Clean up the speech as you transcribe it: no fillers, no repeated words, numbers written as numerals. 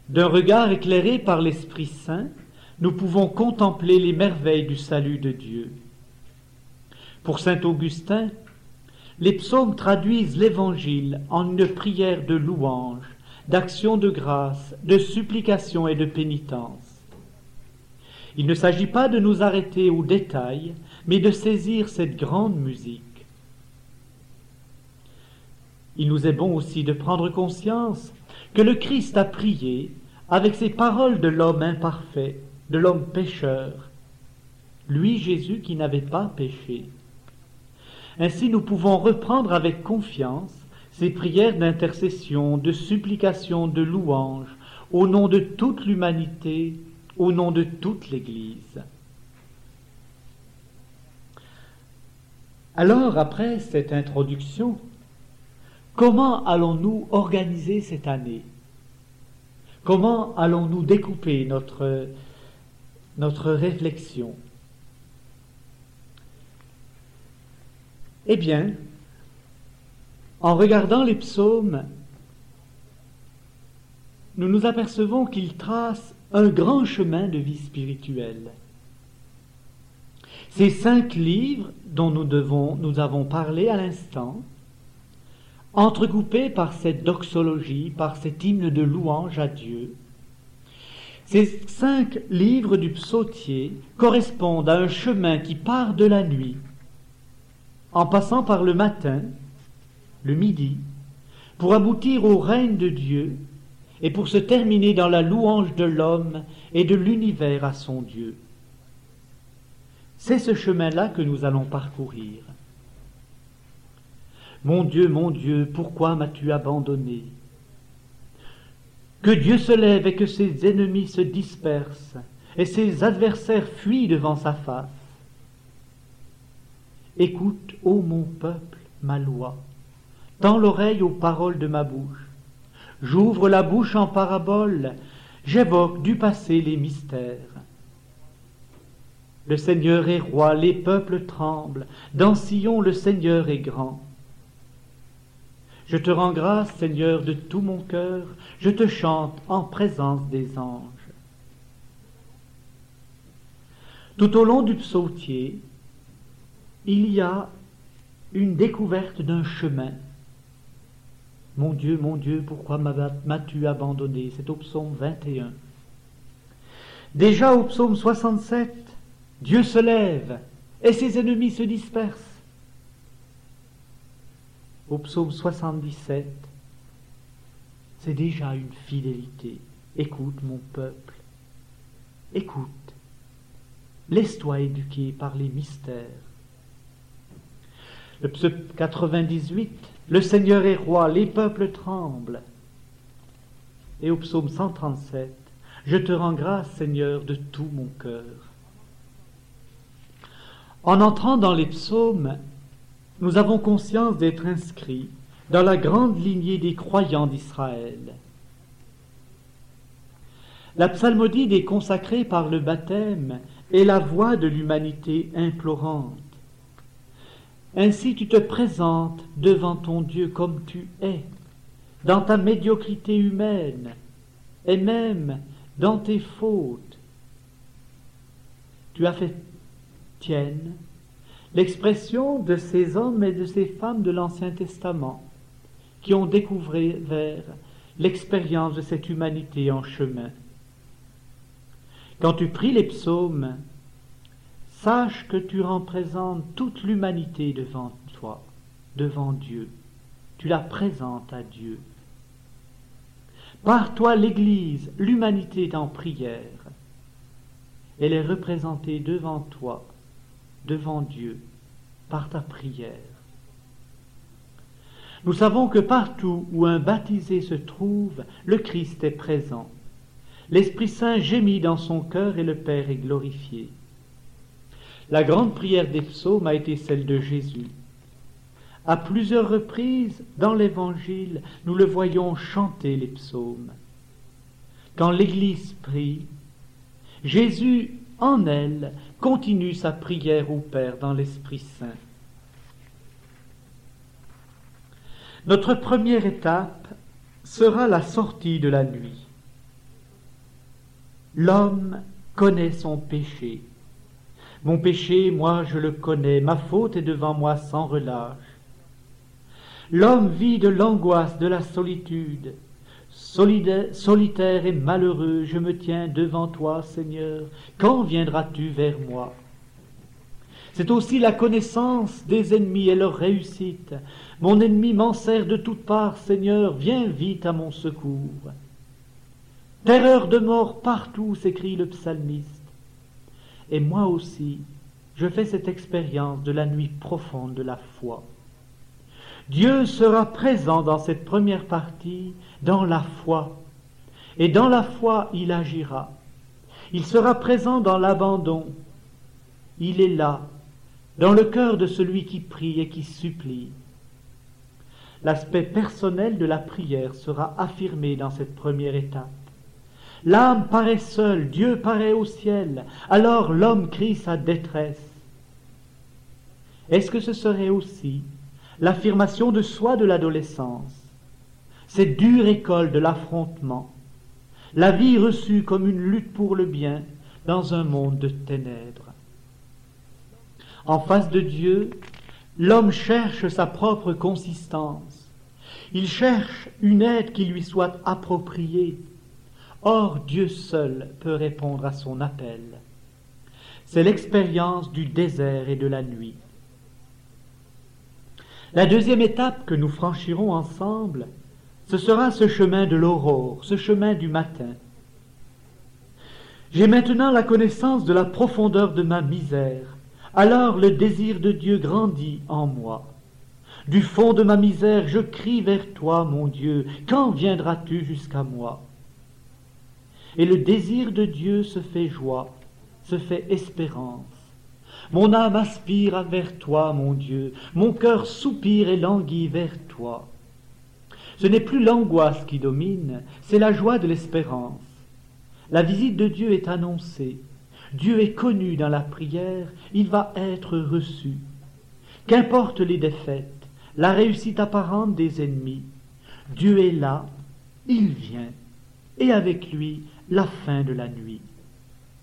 D'un regard éclairé par l'Esprit Saint, nous pouvons contempler les merveilles du salut de Dieu. Pour saint Augustin, les psaumes traduisent l'Évangile en une prière de louange, d'action de grâce, de supplication et de pénitence. Il ne s'agit pas de nous arrêter aux détails, mais de saisir cette grande musique. Il nous est bon aussi de prendre conscience que le Christ a prié avec ces paroles de l'homme imparfait, de l'homme pécheur, lui Jésus qui n'avait pas péché. Ainsi nous pouvons reprendre avec confiance ces prières d'intercession, de supplication, de louange, au nom de toute l'humanité, au nom de toute l'Église. Alors, après cette introduction, comment allons-nous organiser cette année? Comment allons-nous découper notre réflexion? Eh bien, en regardant les psaumes, nous nous apercevons qu'ils tracent un grand chemin de vie spirituelle. Ces 5 livres dont nous avons parlé à l'instant, entrecoupés par cette doxologie, par cet hymne de louange à Dieu, ces 5 livres du psautier correspondent à un chemin qui part de la nuit, en passant par le matin, le midi, pour aboutir au règne de Dieu et pour se terminer dans la louange de l'homme et de l'univers à son Dieu. C'est ce chemin-là que nous allons parcourir. Mon Dieu, pourquoi m'as-tu abandonné? Que Dieu se lève et que ses ennemis se dispersent et ses adversaires fuient devant sa face. Écoute, ô mon peuple, ma loi, tends l'oreille aux paroles de ma bouche. J'ouvre la bouche en parabole, j'évoque du passé les mystères. Le Seigneur est roi, les peuples tremblent, dans Sion le Seigneur est grand. Je te rends grâce, Seigneur, de tout mon cœur, je te chante en présence des anges. Tout au long du psautier, il y a une découverte d'un chemin. Mon Dieu, pourquoi m'as-tu abandonné? C'est au psaume 21. Déjà au psaume 67, Dieu se lève et ses ennemis se dispersent. Au psaume 77, c'est déjà une fidélité. Écoute mon peuple, écoute, laisse-toi éduquer par les mystères. Le psaume 98, le Seigneur est roi, les peuples tremblent. Et au psaume 137, je te rends grâce, Seigneur, de tout mon cœur. En entrant dans les psaumes, nous avons conscience d'être inscrits dans la grande lignée des croyants d'Israël. La psalmodie des consacrés par le baptême est la voix de l'humanité implorante. Ainsi tu te présentes devant ton Dieu comme tu es, dans ta médiocrité humaine, et même dans tes fautes. Tu as fait tienne l'expression de ces hommes et de ces femmes de l'Ancien Testament qui ont découvert l'expérience de cette humanité en chemin. Quand tu pries les psaumes, sache que tu représentes toute l'humanité devant toi, devant Dieu. Tu la présentes à Dieu. Par toi, l'Église, l'humanité est en prière. Elle est représentée devant toi, devant Dieu, par ta prière. Nous savons que partout où un baptisé se trouve, le Christ est présent. L'Esprit Saint gémit dans son cœur et le Père est glorifié. La grande prière des psaumes a été celle de Jésus. À plusieurs reprises, dans l'Évangile, nous le voyons chanter les psaumes. Quand l'Église prie, Jésus, en elle, continue sa prière au Père dans l'Esprit Saint. Notre première étape sera la sortie de la nuit. L'homme connaît son péché. Mon péché, moi je le connais, ma faute est devant moi sans relâche. L'homme vit de l'angoisse, de la solitude. Solitaire et malheureux, je me tiens devant toi, Seigneur. Quand viendras-tu vers moi? C'est aussi la connaissance des ennemis et leur réussite. Mon ennemi m'enserre de toutes parts, Seigneur, viens vite à mon secours. Terreur de mort partout, s'écrie le psalmiste. Et moi aussi, je fais cette expérience de la nuit profonde de la foi. Dieu sera présent dans cette première partie, dans la foi. Et dans la foi, il agira. Il sera présent dans l'abandon. Il est là, dans le cœur de celui qui prie et qui supplie. L'aspect personnel de la prière sera affirmé dans cette première étape. L'âme paraît seule, Dieu paraît au ciel, alors l'homme crie sa détresse. Est-ce que ce serait aussi l'affirmation de soi de l'adolescence, cette dure école de l'affrontement, la vie reçue comme une lutte pour le bien dans un monde de ténèbres? En face de Dieu, l'homme cherche sa propre consistance. Il cherche une aide qui lui soit appropriée. Or, Dieu seul peut répondre à son appel. C'est l'expérience du désert et de la nuit. La deuxième étape que nous franchirons ensemble, ce sera ce chemin de l'aurore, ce chemin du matin. J'ai maintenant la connaissance de la profondeur de ma misère. Alors le désir de Dieu grandit en moi. Du fond de ma misère, je crie vers toi, mon Dieu. Quand viendras-tu jusqu'à moi? Et le désir de Dieu se fait joie, se fait espérance. Mon âme aspire vers toi, mon Dieu. Mon cœur soupire et languit vers toi. Ce n'est plus l'angoisse qui domine, c'est la joie de l'espérance. La visite de Dieu est annoncée. Dieu est connu dans la prière, il va être reçu. Qu'importe les défaites, la réussite apparente des ennemis, Dieu est là, il vient, et avec lui la fin de la nuit.